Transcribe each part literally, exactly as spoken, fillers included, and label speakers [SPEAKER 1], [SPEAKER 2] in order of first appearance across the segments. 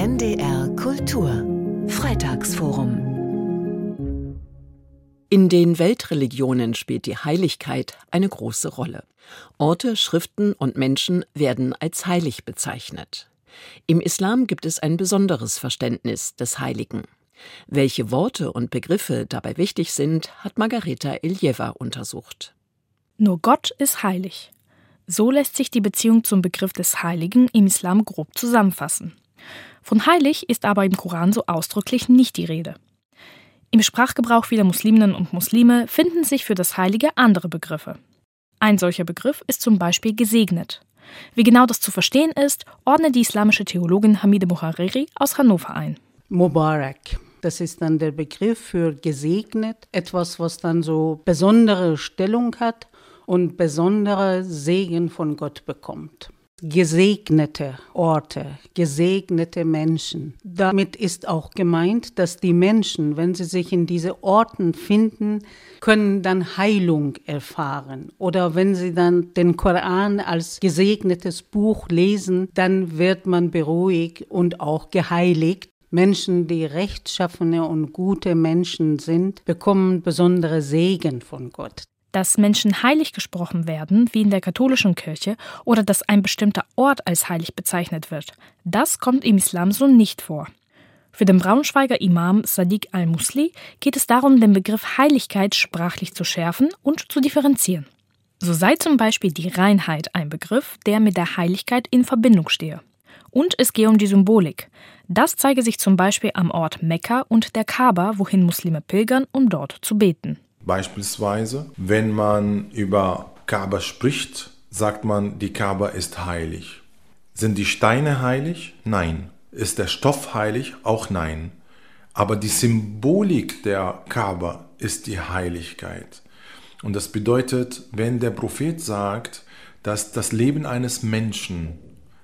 [SPEAKER 1] N D R Kultur Freitagsforum. In den Weltreligionen spielt die Heiligkeit eine große Rolle. Orte, Schriften und Menschen werden als heilig bezeichnet. Im Islam gibt es ein besonderes Verständnis des Heiligen. Welche Worte und Begriffe dabei wichtig sind, hat Margareta Iljeva untersucht.
[SPEAKER 2] Nur Gott ist heilig. So lässt sich die Beziehung zum Begriff des Heiligen im Islam grob zusammenfassen. Von heilig ist aber im Koran so ausdrücklich nicht die Rede. Im Sprachgebrauch vieler Musliminnen und Muslime finden sich für das Heilige andere Begriffe. Ein solcher Begriff ist zum Beispiel gesegnet. Wie genau das zu verstehen ist, ordnet die islamische Theologin Hamide Moharreri aus Hannover ein.
[SPEAKER 3] Mubarak, das ist dann der Begriff für gesegnet, etwas, was dann so besondere Stellung hat und besondere Segen von Gott bekommt. Gesegnete Orte, gesegnete Menschen. Damit ist auch gemeint, dass die Menschen, wenn sie sich in diese Orten finden, können dann Heilung erfahren. Oder wenn sie dann den Koran als gesegnetes Buch lesen, dann wird man beruhigt und auch geheiligt. Menschen, die rechtschaffene und gute Menschen sind, bekommen besondere Segen von Gott.
[SPEAKER 2] Dass Menschen heilig gesprochen werden, wie in der katholischen Kirche, oder dass ein bestimmter Ort als heilig bezeichnet wird, das kommt im Islam so nicht vor. Für den Braunschweiger Imam Sadiq al-Musli geht es darum, den Begriff Heiligkeit sprachlich zu schärfen und zu differenzieren. So sei zum Beispiel die Reinheit ein Begriff, der mit der Heiligkeit in Verbindung stehe. Und es gehe um die Symbolik. Das zeige sich zum Beispiel am Ort Mekka und der Kaaba, wohin Muslime pilgern, um dort zu beten.
[SPEAKER 4] Beispielsweise, wenn man über Kaaba spricht, sagt man, die Kaaba ist heilig. Sind die Steine heilig? Nein. Ist der Stoff heilig? Auch nein. Aber die Symbolik der Kaaba ist die Heiligkeit. Und das bedeutet, wenn der Prophet sagt, dass das Leben eines Menschen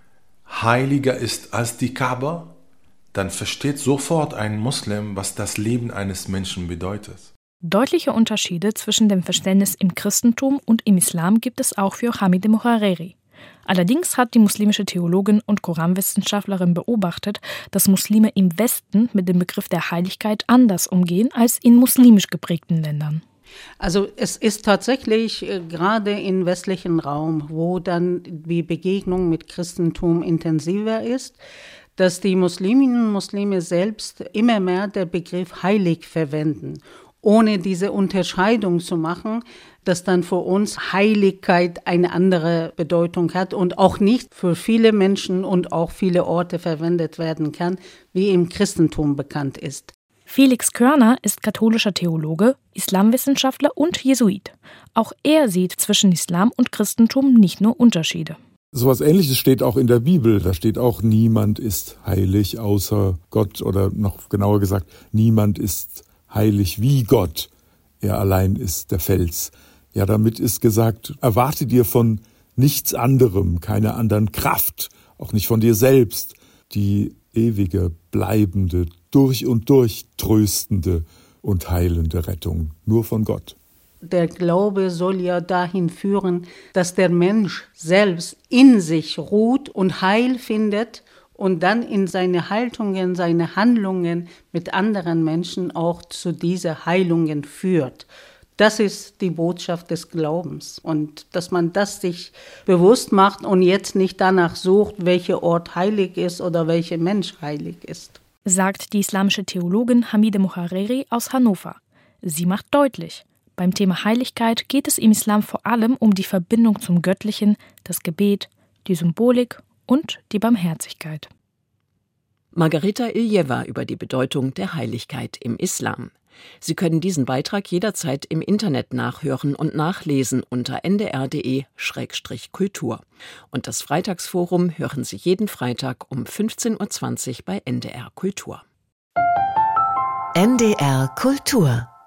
[SPEAKER 4] heiliger ist als die Kaaba, dann versteht sofort ein Muslim, was das Leben eines Menschen bedeutet.
[SPEAKER 2] Deutliche Unterschiede zwischen dem Verständnis im Christentum und im Islam gibt es auch für Hamide Moharreri. Allerdings hat die muslimische Theologin und Koranwissenschaftlerin beobachtet, dass Muslime im Westen mit dem Begriff der Heiligkeit anders umgehen als in muslimisch geprägten Ländern.
[SPEAKER 3] Also es ist tatsächlich äh, gerade im westlichen Raum, wo dann die Begegnung mit Christentum intensiver ist, dass die Musliminnen und Muslime selbst immer mehr den Begriff heilig verwenden, ohne diese Unterscheidung zu machen, dass dann für uns Heiligkeit eine andere Bedeutung hat und auch nicht für viele Menschen und auch viele Orte verwendet werden kann, wie im Christentum bekannt ist.
[SPEAKER 2] Felix Körner ist katholischer Theologe, Islamwissenschaftler und Jesuit. Auch er sieht zwischen Islam und Christentum nicht nur Unterschiede.
[SPEAKER 5] So etwas Ähnliches steht auch in der Bibel. Da steht auch, niemand ist heilig außer Gott, oder noch genauer gesagt, niemand ist heilig wie Gott. Er allein ist der Fels. Ja, damit ist gesagt, erwarte dir von nichts anderem, keiner anderen Kraft, auch nicht von dir selbst, die ewige, bleibende, durch und durch tröstende und heilende Rettung, nur von Gott.
[SPEAKER 3] Der Glaube soll ja dahin führen, dass der Mensch selbst in sich ruht und Heil findet und dann in seine Haltungen, seine Handlungen mit anderen Menschen auch zu diesen Heilungen führt. Das ist die Botschaft des Glaubens. Und dass man das sich bewusst macht und jetzt nicht danach sucht, welcher Ort heilig ist oder welcher Mensch heilig ist.
[SPEAKER 2] Sagt die islamische Theologin Hamide Moharreri aus Hannover. Sie macht deutlich, beim Thema Heiligkeit geht es im Islam vor allem um die Verbindung zum Göttlichen, das Gebet, die Symbolik und die Barmherzigkeit.
[SPEAKER 1] Margareta Iljeva über die Bedeutung der Heiligkeit im Islam. Sie können diesen Beitrag jederzeit im Internet nachhören und nachlesen unter n d r punkt d e Schrägstrich Kultur. Und das Freitagsforum hören Sie jeden Freitag um fünfzehn Uhr zwanzig bei N D R Kultur. N D R Kultur